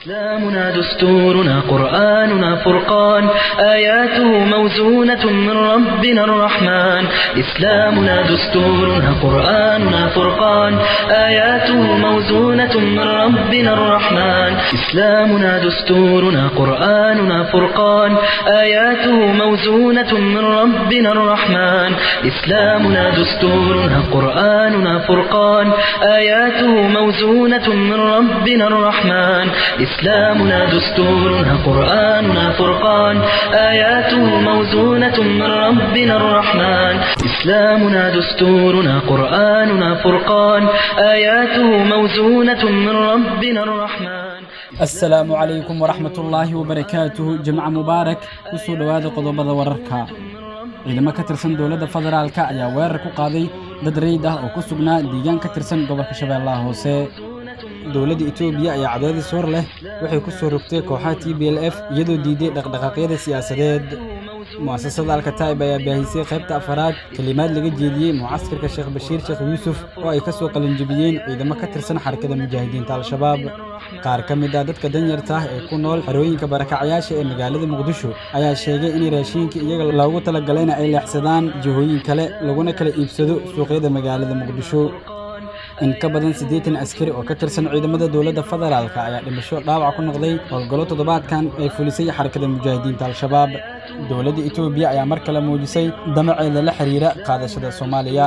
إسلامنا دستورنا قرآننا فرقان آياته موزونة من ربنا الرحمن إسلامنا دستورنا قرآننا فرقان آياته موزونة من ربنا الرحمن إسلامنا دستورنا قرآننا فرقان آياته موزونة من ربنا الرحمن إسلامنا دستورنا قرآننا فرقان آياته موزونة من ربنا الرحمن إسلامنا دستورنا قرآننا فرقان آياته موزونة من ربنا الرحمن إسلامنا دستورنا قرآننا فرقان آياته موزونة من ربنا الرحمن السلام عليكم ورحمة الله وبركاته جمع مبارك وصول هذا قضب ورركا ciidamo ka tirsan dawladda federaalka ayaa weerar ku qaaday dad reyd ah oo ku sugnaa deegaan ka tirsan gobolka Shabeellaha Hoose dawladda Itoobiya ayaa cadaadis hor leh waxay ku soo rogtay kooxaha TPLF iyadoo diiday dhaqdhaqaaqyada siyaasadeed mu'asasada Al-Kataib ayaa baahisay qaybta afraad kalimaad laga jeediyay mucaskarka Sheekh Bashiir Sheekh Yuusuf oo ay ka soo qalin jabiyeen ciidamo ka tirsan xarakada mujaahidiinta Al-Shabaab qaar ka mid ah dadka danyarta ah ee ku nool xarooyinka barakacayaasha ee magaalada Muqdisho ayaa sheegay in raashinka iyaga loogu talagalay ay leexsadaan jihooyin kale laguna kala iibsado suuqyada magaalada Muqdisho in ka badan 80 askari oo ka tirsan ciidamada dawladda federaalka ayaa dhimasho dhaawac ku noqday howlgallo toddobaadkan ay fulisay xarakada mujaahidiinta Al-Shabaab dawladda Itoobiya ayaa mar kale muujisay damaceeda la xiriira qaadashada Soomaaliya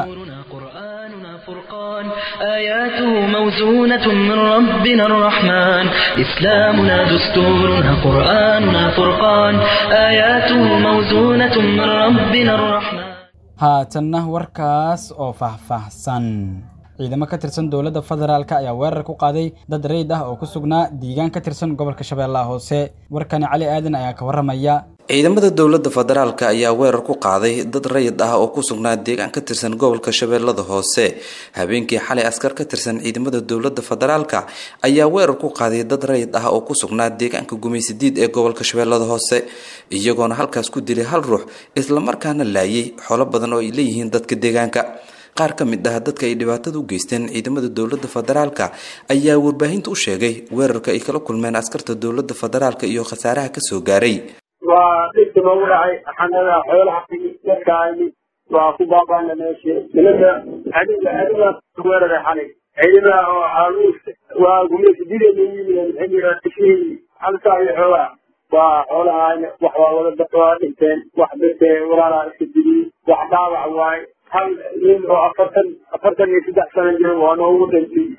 آياته موزونة من ربنا الرحمن إسلامنا دستورنا قرآننا فرقان آياته موزونة من ربنا الرحمن هاتنا وركاس أو فهفهسن ciidamo ka tirsan dawladda federaalka ayaa weerar ku qaaday dad reyd ah oo ku sugnaa deegaan ka tirsan gobolka Shabeellaha Hoose warkani Cali Aadan ayaa ka waramaya ciidamada dawladda federaalka ayaa weerar ku qaaday dad reyd ah oo ku sugnaa deegaan ka tirsan gobolka Shabeellaha Hoose habeenkii xalay askar ka tirsan ciidamada dawladda federaalka ayaa weerar ku qaaday dad reyd ah oo ku sugnaa deegaanka Gumeysidiid ee gobolka Shabeellaha Hoose iyagoona halkaas ku dilay hal ruux isla markaana laayay xoolo badan oo ay leeyihiin dadka deegaanka qaar ka mid ah dadka ay dhibaatada u geysteen ciidamada dawladda federaalka ayaa warbaahinta u sheegay weerarka ay kala kulmeen askarta dawladda federaalka iyo khasaaraha ka soo gaaray waa dhibka loogu dhacay xanada xoolaha dadkaani waa ku baaba'ana meesha milada adiga weeraray xalay ciidamada oo caaluus waa Gumeysidiid ee yimid xilliga tishii halka ay xoolaha waa xoolaha wax wada dadka dhinteen wax dadka walaalaha iska dilay wax dhaawac waay hal nin oo afartan iyo saddex sano jiro waa noogu dhintay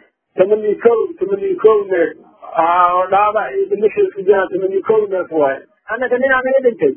82 neef oo dhaawac iyo dhimasho isku jira 82 neef waay annaga nin aan naga dhintay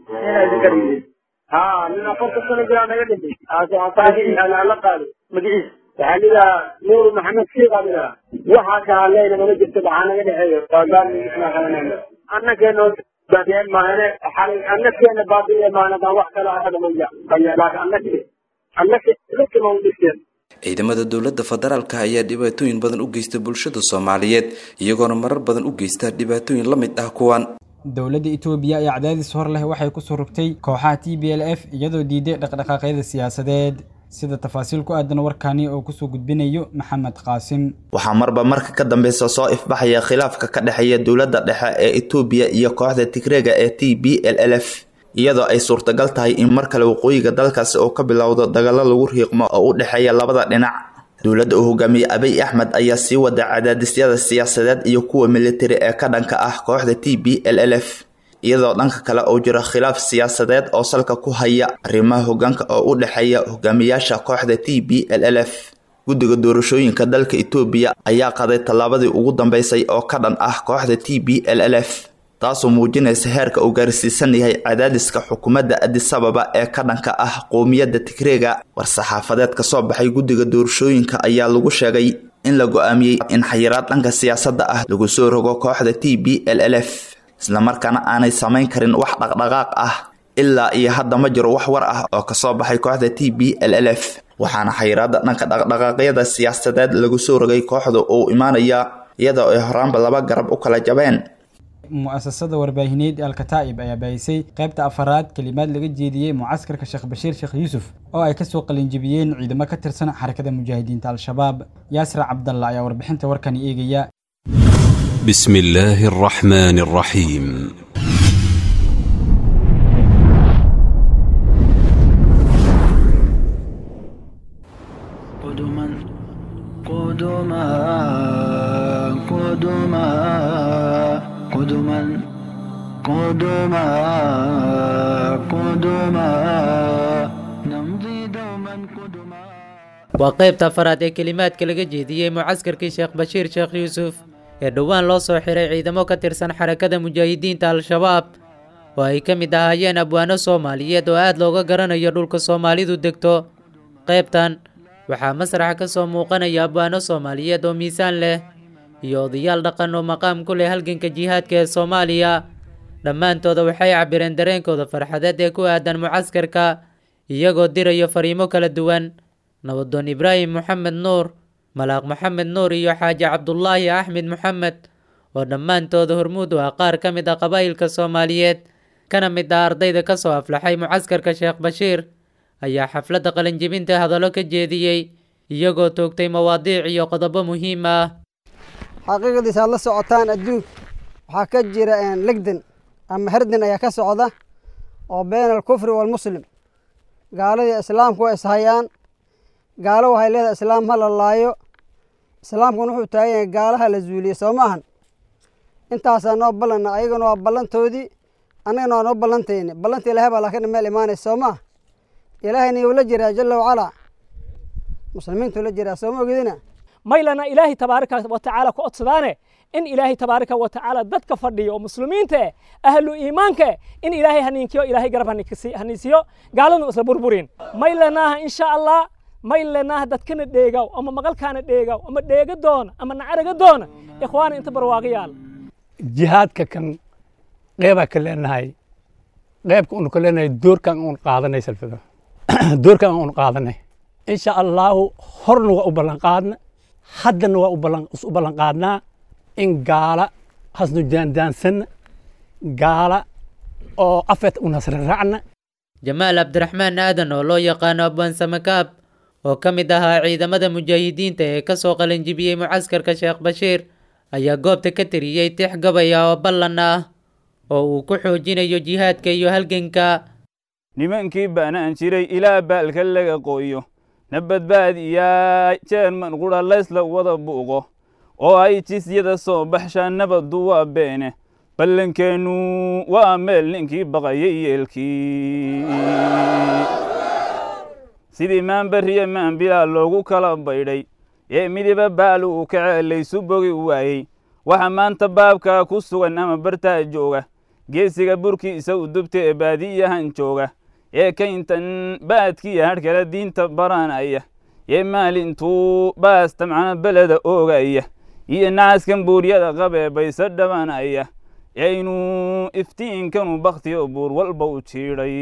nin 40 sano jira naga dhintay aan la qaaday magiis waxaa lidaa nuur maxamed sheekh abila waxa ka hadlayna ma jirto waxaa naga dhaxeeyo qaadan isna qabanayna annaga baadiyeen maahane xalay annaga baadiyeen maahane wax kale ah dhamaya annaga ciidamada dawladda federaalka ayaa dhibaatooyin badan u geysta bulshada Soomaaliyeed iyagoona marar badan u geysta dhibaatooyin la mid ah kuwan dawladda Itoobiya ayaa cadaadis hor leh waxay ku soo rogtay kooxaha TPLF iyadoo diiday dhaqdhaqaaqyada siyaasadeed sida tafaasiil ku aadan warkani oo ku soo gudbinayo Maxamed Qaasim waxa marba marka ka dambaysa soo ifbaxaya khilaafka ka dhaxeeya dawladda dhexe ee Itoobiya iyo kooxda Tigreega ee TPLF iyadoo ay suurtagal tahay in mar kale waqooyiga dalkaas oo ka bilowdo dagaal lagu riiqmo oo u dhaxeeya labada dhinac dawladda uu hogaamiye Abiy Ahmed ayaa sii wada cadaadisyada siyaasadeed iyo kuwa military ee ka dhanka ah kooxda TPLF iyadoo dhanka kale oo jira khilaaf siyaasadeed oo salka ku haya arrimaha hoggaanka oo u dhaxeeya hogaamiyaasha kooxda TPLF guddiga doorashooyinka dalka Itoobiya ayaa qaaday tallaabadii ugu dambeysay oo ka dhan ah kooxda TPLF taasoo muujinaysa heerka uu gaarsiisan yahay cadaadiska xukuumadda Addis Ababa ee ka dhanka ah qowmiyadda Tigreega war-saxaafadeed ka soo baxay guddiga doorashooyinka ayaa lagu sheegay in la go'aamiyay in xayiraad dhanka siyaasadda ah lagu soo rogo kooxda TPLF isla markaana aanay samayn karin wax dhaqdhaqaaq ah ilaa iyo hadda ma jiro wax war ah oo ka soo baxay kooxda TPLF waxaana xayiraadda dhanka dhaqdhaqaaqyada siyaasadeed lagu soo rogay kooxda oo imaanaya iyadoo ay horaanba laba garab u kala jabeen mu'asasada warbaahineed Al-Kataib ayaa baahisay qaybta afraad kalimaad laga jeediyay mucaskarka Sheekh Bashiir Sheekh Yuusuf oo ay ka soo qalin jabiyeen ciidamo ka tirsan xarakada mujaahidiinta Al-Shabaab Yaasir Cabdalla ayaa warbixinta warkani eegaya بسم الله الرحمن الرحيم قدما قدما قدما قدما قدما قدما نمضي دوما قدما. waa qaybta afaraad ee kelimaadka laga jeediyey mucaskarkii sheekh bashiir sheekh yuusuf ee dhowaan loo soo xiray ciidamo ka tirsan xarakada mujaahidiinta al-shabaab oo ay ka mid ahaayeen abwaano soomaaliyeed oo aad looga garanayo dhulka soomaalidu degto. qaybtan waxaa masraxa ka soo muuqanaya abwaano soomaaliyeed oo miisaan leh iyo odayaal dhaqan oo maqaam ku leh halganka jihaadka ee Soomaaliya. dhammaantooda waxay cabireen dareenkooda farxadeed ee ku aadan mucaskarka iyagoo dirayo fariimo kala duwan. nabadoon Ibraahim Maxamed Nuur, Malaaq Maxamed Nuur iyo Xaaji Cabdullaahi Axmed Maxamed oo dhammaantooda hormuud u ah qaar ka mid ah qabaa'ilka Soomaaliyeed kana mid ah ardayda ka soo aflaxay mucaskarka Sheekh Bashiir ayaa xafladda qalinjebinta hadallo ka jeediyey iyagoo toogtay mawaadiic iyo qodobo muhiim ah. xaqiiqdiisa la socotaan adduunka waxaa ka jira legdan ama herdan ayaa ka socda oo been al-kufri wal muslim. gaaladii islaamku way ishayaan. gaalo waxay leedahay islaam ha la laayo. islaamkuna wuxuu taagan yahay gaalaha la zuuliye soo maahan. intaasaa noo ballanna ayagana waa ballantoodii annagana waa noo ballantayni. ballanta ilaahay baa laakiin meel imaanaysa soo maaha. ilaahayna yuu la jiraa jalla wacalaa. muslimiintuu la jiraa soo ma ogidina. maylana ilaahay tabaaraka wa tacaala ku codsadaane in ilaahay tabaaraka wa tacaala dadka fadhiyo oo muslimiinta ahlu iimaanka in ilaahay haniinkiyo ilaahay garab haniisiyo gaaladu isla burburin. maylana insha Allah maylana dadkana dheegaw ama maqalkaana dheegaw ama dheega doona ama nacaraga doona ikhwaan inta barwaaqiyal jihaadka kan qeyba ka leenahay qeybka uu ka leenahay doorkan uu qaadanay salfada doorkan uu qaadanay insha Allah horna waa u ballan qaadna haddana waa u ballan qaadnaa in gaala hasnu jaandaansan gaala oo afet u nasr raacna. Jamaal Abdiraxmaan Aadan oo loo yaqaano Abwaan Samakaab oo ka mid ahaa ciidamada mujaahidiinta ee ka soo qalinjibiyey mucaskarka Sheekh Bashiir ayaa goobta ka tiriyey tix gabay oo ballan ah oo uu ku xoojinayo jihaadka iyo halganka. nimankii baanaan jiray ilaa baalka laga qooyo nabadbaadiyaa jeerman qura laysla wada buuqo oo ay jisyada soo baxshaan nabaddu waa beene ballankeennu waa meel ninkii baqayay yeelkii sidii maanbariya maanbilaa loogu kala baydhay ee midiba baal uu ka ceelaysu bogi waayey waxa maanta baabkaa ku sugan ama bartaa jooga geesiga burkiisa u dubta ee baadiyahan jooga ee kayntan baadkiya hadhkala diinta baranaya ee maalintuu baasta macna beleda oogaya iyo nacaskan buuryada qabee bayse dhabanaya inuu iftiinkanu bakhtiyo buur walba u jiidhay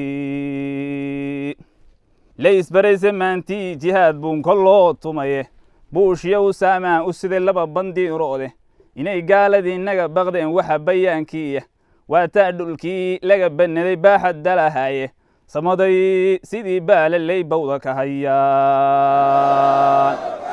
laysbarayse maantii jihaad buun kolloo tumaye buushya u saamaa u siday laba bandiiroode inay gaaladii naga baqdeen waxa bayaankiiya waa taa dhulkii laga bannaday baaxad dalahaye samaday sidii baalaley bawda ka hayaan.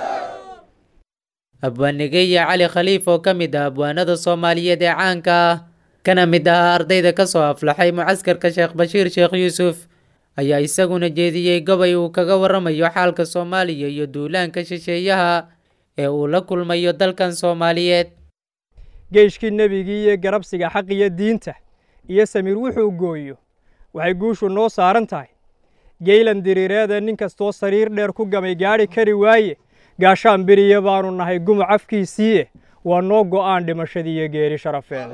abwaanigeya Cali Khaliif oo ka mid ah abwaanada Soomaaliyeed ee caanka ah kana mid ah ardayda ka soo aflaxay mucaskarka Sheekh Bashiir Sheekh Yuusuf ayaa isaguna jeediyey gabay uu kaga waramayo xaalka Soomaaliya iyo duulaanka shisheeyaha ee uu la kulmayo dalkan Soomaaliyeed. geeshkii nabigii iyo garabsiga xaq iyo diinta iyo samiir wuxuu gooyo waxay guushu noo saaran tahay geelan diriireeda nin kastoo sariir dheer ku gamay gaari kari waaye gaashaan biriye baanu nahay gumuc afkiisiiye waa noo go'aan dhimashadii iyo geeri sharafeeda.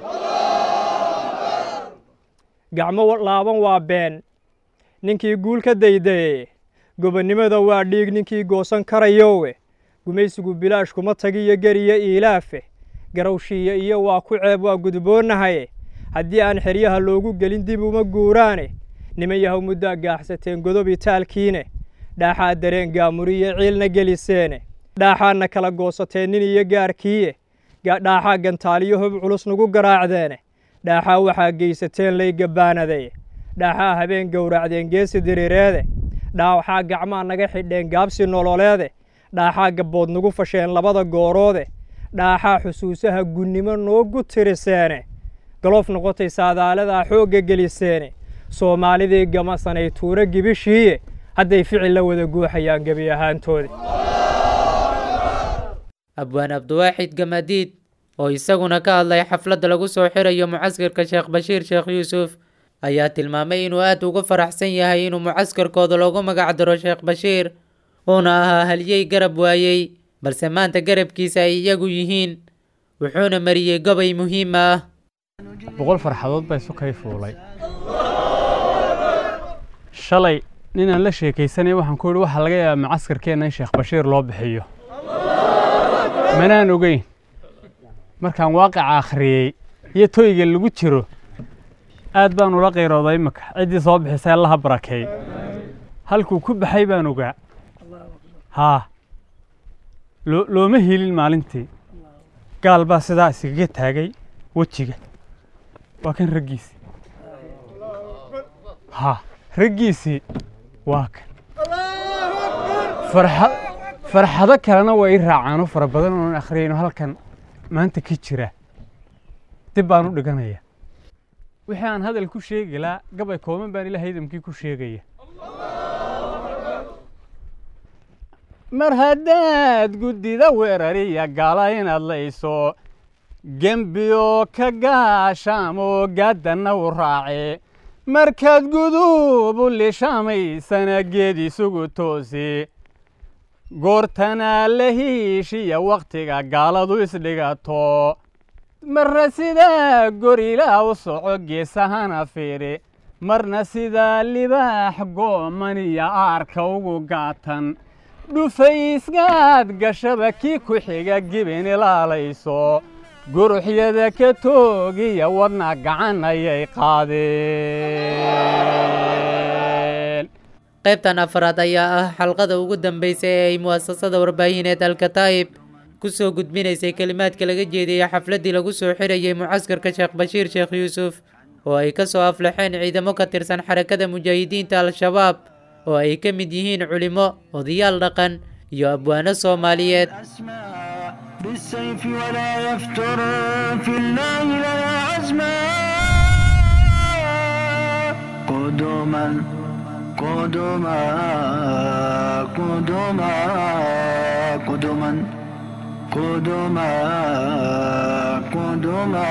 gacmo laaban waa been ninkii guul ka daydaye gobonnimada waa dhiig ninkii goosan karayowe gumaysigu bilaash kuma tagiyo geriyo iilaafe garawshiiya iyo waa ku ceeb waa gudboonahaye haddii aan xeryaha loogu gelin dib uma guuraane niman yahow muddaa gaaxsateen godobi taalkiine dhaaxaa dareen gaamuriyo ciilna geliseene dhaaxaana kala goosateen nin iyo gaarkiiye dhaaxaa gantaaliyo hub culus nagu garaacdeene dhaaxaa waxaa geysateen lay gabbaanadaye dhaaxaa habeen gowracdeen geesi diriireede dhaaxaa gacmaa naga xidheen gaabsi nololeede dhaaxaa gabbood nagu fasheen labada gooroode dhaaxaa xusuusaha gunnimo noogu tiriseene galoof noqotay saadaaladaa xoogga geliseene soomaalidii gamasanay tuuro gibishiiye hadday ficil la wada guuxayaan gebi ahaantoodii abwaan abdiwaaxid gamadiid oo isaguna ka hadlay xafladda lagu soo xirayo mucaskarka sheekh bashiir sheekh yuusuf ayaa tilmaamay inuu aad uga faraxsan yahay inuu mucaskarkooda loogu magac daro sheekh bashiir uuna ahaa halyey garab waayey balse maanta garabkiisa ay iyagu yihiin wuxuuna mariyey gobay muhiim ah 100 farxadood bay sukay fuulay shalay ninaan la sheekaysanay waxaan ku yidhi waxa laga yaabaa mucaskarkeena in sheekh bashiir loo bixiyo manaan ogeyn markaan waaqica akhriyey iyo toyga lagu jiro aad baan ula qeyrooday imaka ciddii soo bixisay allaha barakeey halkuu ku baxay baan ogaa haa looma helin maalintii gaal baa sidaa iskaga taagay wejiga waa kan raggiisii haa raggiisii waa kan farxado kalena waa ii raacaano fara badan oon akhriyayno halkan maanta ka jira dib baan u dhiganaya wixii aan hadal ku sheegi lahaa gabay kooban baan ilaahay idamkii ku sheegaya mar haddaad guddida weerariya gala inaad layso gembiyo ka gaashaamo gaadana u raace markaad gudubu lishaamaysana geed isugu toosi goortana la heshiya wakhtiga gaaladu isdhigato marna sidaa gorilaa u soco geesahana fiiri marna sidaa libaax goomaniya aarka ugu gaatan dhufaysgaad gashaba kii ku xiga gibin ilaalayso guruxyada ka toogiya wadna gacan ayay qaadeen qaybtan afraad ayaa ah xalqada ugu dambeysay ee ay mu'asasada warbaahineed alkataa'ib ku soo gudbinaysay kelimaadka laga jeediyey xafladdii lagu soo xirayay mucaskarka sheekh bashiir sheekh yuusuf oo ay ka soo aflaxeen ciidamo ka tirsan xarakada mujaahidiinta al-shabaab oo ay ka mid yihiin culimo odayaal dhaqan iyo abwaano Soomaaliyeed بالسيف ولا يفتر في الله لا عزما قدما قدما قدما قدما قدما قدما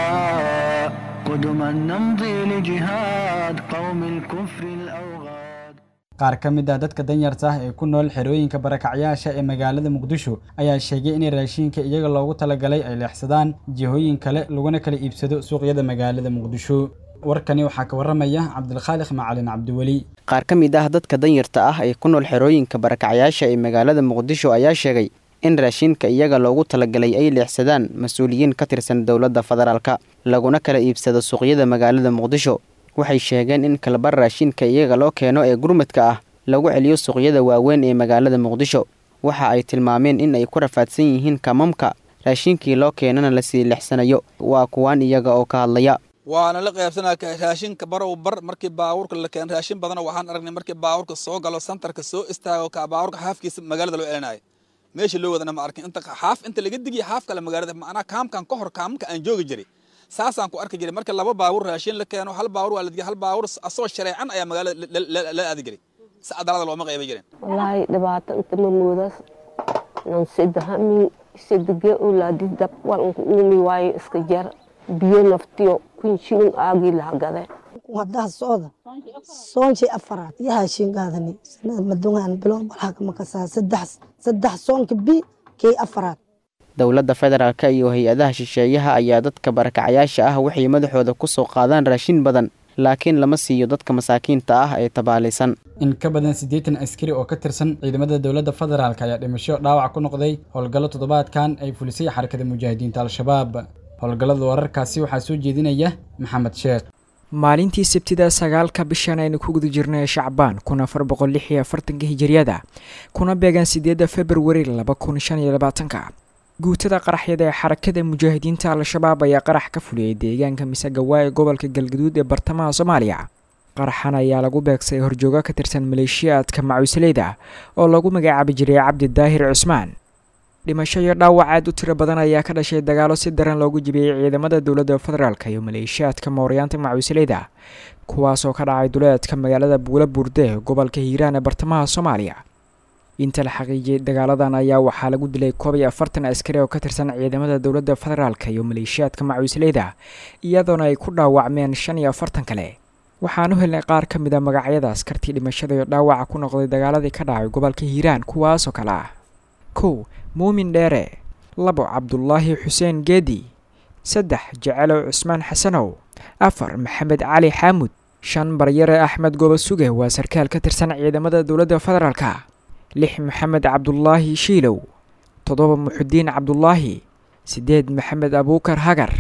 قدما نمضي لجهاد قوم الكفر الأوغاد qaar ka mid ah dadka danyarta ah ee ku nool xerooyinka barakacyaasha ee magaalada Muqdisho ayaa sheegay in raashinka iyaga loogu talagalay ay leexsadaan jihooyin kale laguna kala iibsado suuqyada magaalada Muqdisho warkani waxa ka waramaya Cabdulkhaaliq Macalin Cabdiwali qaar ka mid ah dadka danyarta ah ee ku nool xerooyinka barakacyaasha ee magaalada Muqdisho ayaa sheegay in raashinka iyaga loogu talagalay ay leexsadaan mas'uuliyiin ka tirsan dawladda federaalka laguna kala iibsado suuqyada magaalada Muqdisho waxay sheegeen in kalbar raashinka iyaga loo keeno ee gurmadka ah lagu celiyo suuqyada waaweyn ee magaalada Muqdisho waxa ay tilmaameen in ay ku rafaadsan yihiin kamamka raashinkii loo keenana la sii leexsanayo waa kuwan iyaga oo ka hadlaya waana la qaybsanaa raashinka barow bar markii baawurka la keen raashin badan waxaan aragnay markii baawurka soo galo santarka soo istaago ka baawurka xaafkiisa magaalada loo celinay meesha loo wadana ma arkin inta xaaf inta laga digiyo xaaf kale magaalada macna kaamkan ka hor kaamka aan joogi jiray saasaan ku arki jiray marka laba baawur raashin la keeno hal baawur waa la digiyo hal baawur asoo shareecan ayaa magaalada la aadi jiray saadalada looma qaybay jireen wallahi dhibaato inta ma moodas nan sidahami sidige ulaadi dab wal uumi way iska jar biyo naftiyo kunshin aagi laagade wadaha sooda soonji afaraad yaha shingaadani sanad madungan bilow balha ma ka saddex soonka bi kay afaraad dawladda federaalka iyo hay'adaha shisheeyaha ayaa dadka barakacyaasha ah waxay madaxooda ku soo qaadaan raashin badan laakiin lama siiyo dadka masaakiinta ah ee tabaalaysan in ka badan 80 askari oo ka tirsan ciidamada dawladda federaalka ayaa dhimasho dhaawac ku noqday howlgallo toddobaadkan ay fulisay xarakada mujaahidiinta al-shabaab howlgallada wararkaasi waxaa soo jeedinaya maxamed sheekh maalintii sabtida 9 bishan aynu ku guda jirnay Shacbaan 1446 hijriyada kuna beegan 8 February 2025 guutada qaraxyada ee xarakada mujaahidiinta al-shabaab ayaa qarax ka fuliyay deegaanka Misagawa ee gobolka Galgaduud ee bartamaha Soomaaliya qaraxan ayaa lagu beegsay horjooga ka tirsan maleeshiyaadka macuusleyda oo lagu magacaabay jiray Cabdi Daahir Cusmaan dhimasho iyo dhaawac aad u tiro badan ayaa ka dhashay dagaalo si daran loogu jibiyey ciidamada dowladda federaalka iyo maleeshiyaadka mooryaanta macuusleyda kuwaasoo ka dhacay duleedka magaalada buula burde gobolka hiiraan ee bartamaha soomaaliya inta la xaqiijiyey dagaaladan ayaa waxaa lagu dilay 41 askari oo ka tirsan ciidamada dowladda federaalka iyo maleeshiyaadka macuusleyda iyadoona ay ku dhaawacmeen 45 kale waxaanu helnay qaar ka mid ah magacyada askartii dhimashada iyo dhaawaca ku noqday dagaaladii ka dhacay gobolka hiiraan kuwaasoo kale ah 1 muumin dheere 2 cabdullaahi xuseen geedi 3 jecelow cusmaan xasanow 4 maxamed cali xaamud 5 baryare axmed gobasuge waa sarkaal ka tirsan ciidamada dowladda federaalka 6 maxamed cabdullaahi shiilow 7 muxudiin cabdullaahi 8 maxamed abuukar hagar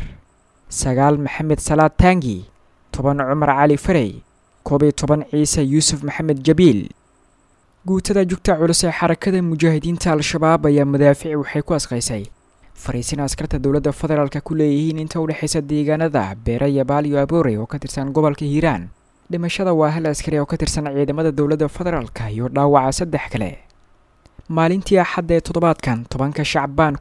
9 maxamed salaad taangi 10 cumar cali farey 11 ciise yuusuf maxamed jabiil guutada jugta culus ee xarakada mujaahidiinta al-shabaab ayaa madaafiic waxay ku asqaysay fariisin askarta dowladda federaalka ku leeyihiin inta u dhaxaysa deegaanada beera yabaal iyo aboore oo ka tirsan gobolka hiiraan dhimashada waa hal askari oo ka tirsan ciidamada dowladda federaalka iyo dhaawaca 3 kale maalintii axadda ee toddobaadkan 10 shacbaan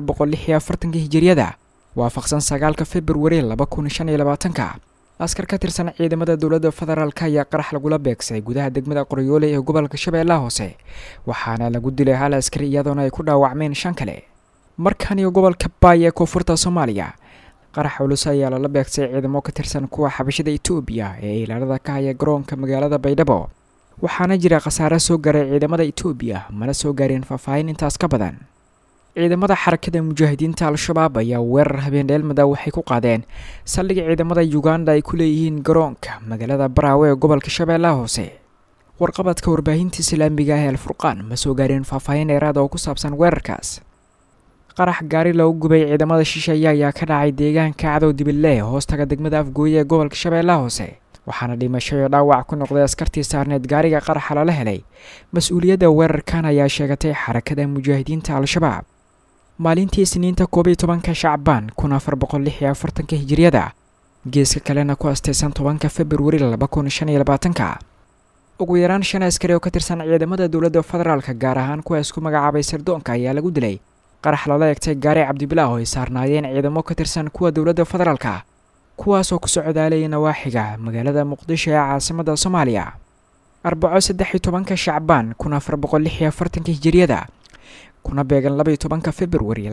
1446 hijriyada waafaqsan 9 februari 2025 askar ka tirsan ciidamada dowladda federaalka ayaa qarax lagula beegsay gudaha degmada qoryoole ee gobolka shabeellaha hoose waxaana lagu dilay hal askari iyadoona ay ku dhaawacmeen 5 kale markan iyo gobolka baay ee koonfurta soomaaliya qarax culus ayaa lala beegsay ciidamo ka tirsan kuwa xabashada Itoobiya ee ilaalada ka haya garoonka magaalada Baydhabo waxaana jira khasaare soo gaaray ciidamada Itoobiya mana soo gaareen faahfaahin intaas ka badan ciidamada xarakada mujaahidiinta al-shabaab ayaa weerar habeen-dheelmada waxay ku qaadeen saldhigga ciidamada Uganda ay ku leeyihiin garoonka magaalada Baraawe ee gobolka Shabeellaha Hoose warqabadka warbaahinta Islaamiga ah ee Al-Furqaan ma soo gaareen faahfaahin dheeraad oo ku saabsan weerarkaas qarax gaari lagu gubay ciidamada shisheeye ayaa ka dhacay deegaanka cadow dibilee hoostaga degmada Afgooye ee gobolka Shabeellaha Hoose waxaana dhimasho iyo dhaawac ku noqday askartii saarneed gaariga qaraxa lala helay mas'uuliyadda weerarkan ayaa sheegatay xarakada mujaahidiinta al-shabaab maalintii Isniinta 11 Shacbaan 1446 hijriyada geeska kalena ku astaysan 10 Februari 2025 ugu yaraan 5 askari oo ka tirsan ciidamada dowladda federaalka gaar ahaan kuwa isku magacaabay sirdoonka ayaa lagu dilay qarax lala eegtay gaari cabdibilaa oo ay saarnaayeen ciidamo ka tirsan kuwa dowladda federaalka kuwaasoo ku socdaalay nawaaxiga magaalada Muqdisho ee caasimadda Soomaaliya 13 Shacbaan 1446 hijriyada kuna beegan 12 Februari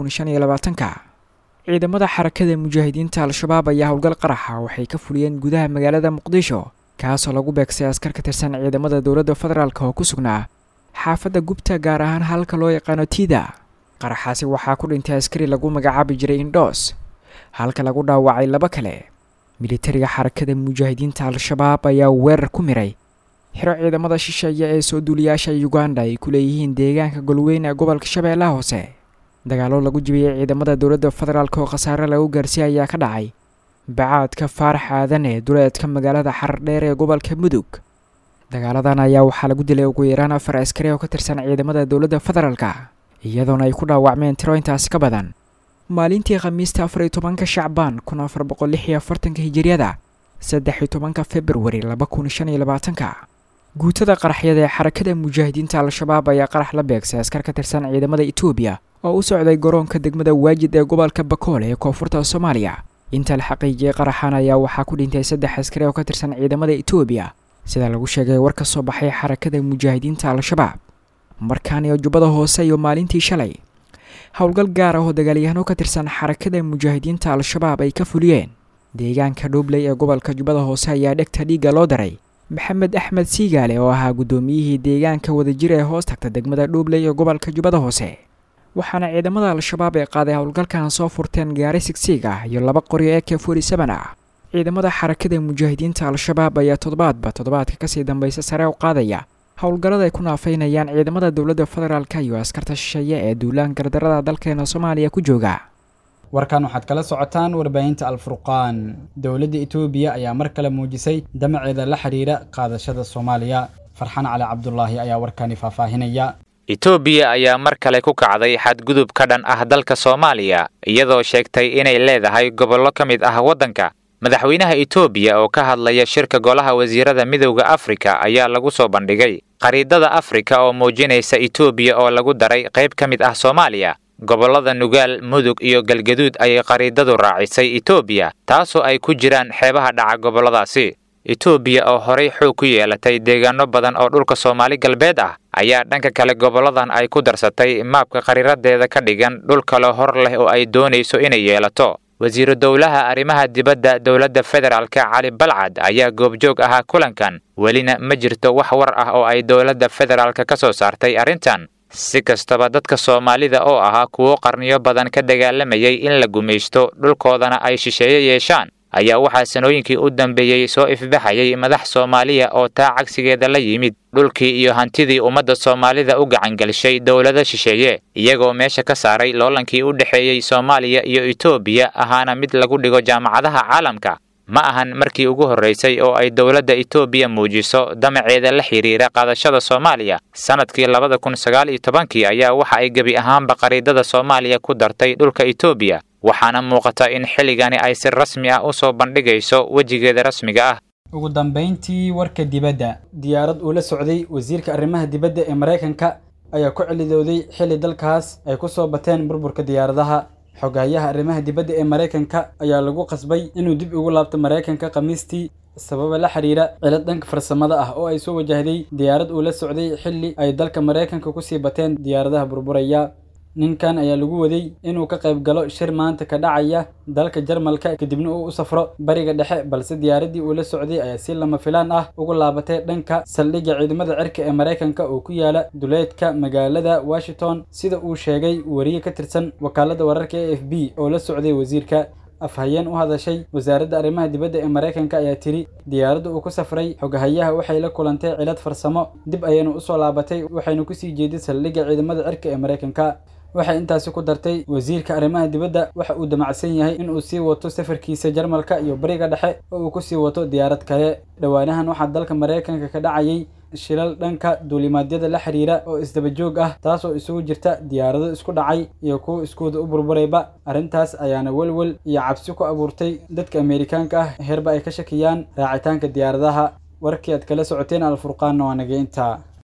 2025 ciidamada xarakada mujaahidiinta al-shabaab ayaa howlgal qaraxa waxay ka fuliyeen gudaha magaalada Muqdisho kaasoo lagu beegsay askar ka tirsan ciidamada dowladda federaalka oo ku sugnaa xaafadda Gubta gaar ahaan halka loo yaqaan Tida qaraxaasi waxaa ku dhintay askari lagu magacaabi jiray Indos halka lagu dhaawacay 2 kale militariga xarakada mujaahidiinta al-shabaab ayaa weerar ku miray xiro ciidamada shisheeye ee soo duuliyaasha Uganda ay ku leeyihiin deegaanka Golweyn ee gobolka Shabeellaha Hoose dagaalo lagu jibiyay ciidamada dowladda federaalka oo khasaare lagu gaarsiiyay ayaa ka dhacay bacaadka Faarax Aadan ee duleedka magaalada Xardheer ee gobolka Mudug dagaaladan ayaa waxaa lagu dilay ugu yaraan 4 askari oo ka tirsan ciidamada dowladda federaalka iyadoona ay ku dhaawacmeen tiro intaas ka badan maalintii Khamiista 14 Shacbaan 1446 hijriyada 13 Februari 2025 guutada qaraxyada ee xarakada mujaahidiinta al-shabaab ayaa qarax la beegsay askar ka tirsan ciidamada Itoobiya oo u socday garoonka degmada Waajid ee gobolka Bakool ee koonfurta Soomaaliya inta la xaqiijiyay qaraxan ayaa waxaa ku dhintay 3 askari oo ka tirsan ciidamada Itoobiya sida lagu sheegay war ka soo baxay xarakada mujaahidiinta al-shabaab markaan iyo Jubbada Hoose iyo maalintii shalay howlgal gaar ah oo dagaalyahano ka tirsan xarakada mujaahidiinta al-shabaab ay ka fuliyeen deegaanka Dhobley ee gobolka Jubbada Hoose ayaa dhegta dhiiga loo daray maxamed axmed siigaale oo ahaa gudoomiyihii deegaanka wadajir ee hoos tagta degmada Dhobley ee gobolka Jubbada Hoose waxaana ciidamada al-shabaab ee qaaday howlgalkan soo furteen gaari sigsiig ah iyo 2 qori AK-47 ah ciidamada xarakada mujaahidiinta al-shabaab ayaa toddobaadka ka sii dambaysa sare u qaadaya howlgallada ay ku naafaynayaan ciidamada dowladda federaalka iyo askarta shisheeye ee duulaan gardarada dalkeena Soomaaliya ku jooga warkan waxaad kala socotaan warbaahinta al-furqaan dowladda Itoobiya ayaa mar kale muujisay damaceeda la xiriira qaadashada Soomaaliya farxan cali cabdullaahi ayaa warkani faahfaahinaya Itoobiya ayaa mar kale ku kacday xadgudub ka dhan ah dalka Soomaaliya iyadoo sheegtay inay leedahay gobollo ka mid ah waddanka madaxweynaha Itoobiya oo ka hadlaya shirka golaha wasiirada midowga Afrika ayaa lagu soo bandhigay qariidada Afrika oo muujinaysa Itoobiya oo lagu daray qayb ka mid ah Soomaaliya. Gobollada Nugaal, Mudug iyo Galgaduud ayay qariidadu raacisay Itoobiya, taasoo ay ku jiraan xeebaha dhaca gobolladaasi. Itoobiya oo horey xoog ku yeelatay deegaano badan oo dhulka Soomaali galbeed ah ayaa dhanka kale gobolladan ay ku darsatay maabka qariiradeeda ka dhigan dhul kale hor leh oo ay doonayso inay yeelato. Wasiiru Dowlaha Arrimaha Dibadda Dowladda Federaalka Cali Balcad ayaa goobjoog ahaa kulankan, welina ma jirto wax war ah oo ay dowladda federaalka ka soo saartay arrintan. Si kastaba dadka Soomaalida oo ahaa kuwo qarniyo badan ka dagaalamayay in la gumaysto dhulkoodana ay shisheeye yeeshaan ayaa waxaa sanooyinkii u dambeeyay soo ifbaxayay madax Soomaaliya oo taa cagsigeeda la yimid dhulkii iyo hantidii ummadda Soomaalida u gacan galishay dowladda shisheeye, iyagoo meesha ka saaray loolankii u dhaxeeyay Soomaaliya iyo Itoobiya ahaana mid lagu dhigo jaamacadaha caalamka. Ma ahan markii ugu horeysay oo ay dowladda Itoobiya muujiso damaceeda la xiriira qaadashada Soomaaliya. Sanadkii 2019 ayaa waxa ay gebi ahaanba qariidada Soomaaliya ku dartay dhulka Itoobiya, waxaana muuqata in xilligani ay si rasmi ah u soo bandhigayso wejigeeda rasmiga ah. ugu dambeyntii warka dibadda, diyaarad uu la socday wasiirka arrimaha dibadda ee Mareykanka ayaa ku celidowday xilli dalkaas ay ku soo bateen burburka diyaaradaha. xogayaha arrimaha dibadda ee Mareykanka ayaa lagu qasbay inuu dib ugu laabto Mareykanka Khamiistii sabab la xiriira cilad dhanka farsamada ah oo ay soo wajahday diyaarad uu la socday xilli ay dalka Mareykanka ku sii bateen diyaaradaha burburaya. ninkan ayaa lagu waday inuu ka qayb galo shir maanta ka dhacaya dalka Jarmalka kadibna uu u safro bariga dhexe, balse diyaaradii uu la socday ayaa si lama filaan ah ugu laabatay dhanka saldhigga ciidamada cirka ee Mareykanka oo ku yaala duleedka magaalada Washington, sida uu sheegay wariye ka tirsan wakaaladda wararka ee AFP oo la socday wasiirka. afhayeen u hadashay wasaaradda arrimaha dibadda ee Mareykanka ayaa tiri diyaaradda uu ku safray xogahayaha waxay la kulantay cilad farsamo, dib ayayna u soo laabatay waxayna ku sii jeeday saldhigga ciidamada cirka ee Mareykanka. waxay intaasi ku dartay wasiirka arrimaha dibadda waxa uu damacsan yahay in uu sii wato safarkiisa Jarmalka iyo bariga dhexe oo uu ku sii wato diyaarad kale. dhawaanahan waxaa dalka Mareykanka ka dhacayay shilal dhanka duulimaadyada la xiriira oo isdaba joog ah, taasoo isugu jirta diyaarado isku dhacay iyo kuwa iskooda u burburayba. arrintaas ayaana welwel iyo cabsi ku abuurtay dadka Ameerikaanka ah heerba ay ka shakiyaan raacitaanka diyaaradaha. warkii aad kala socoteen Al Furqaan waa nageynta.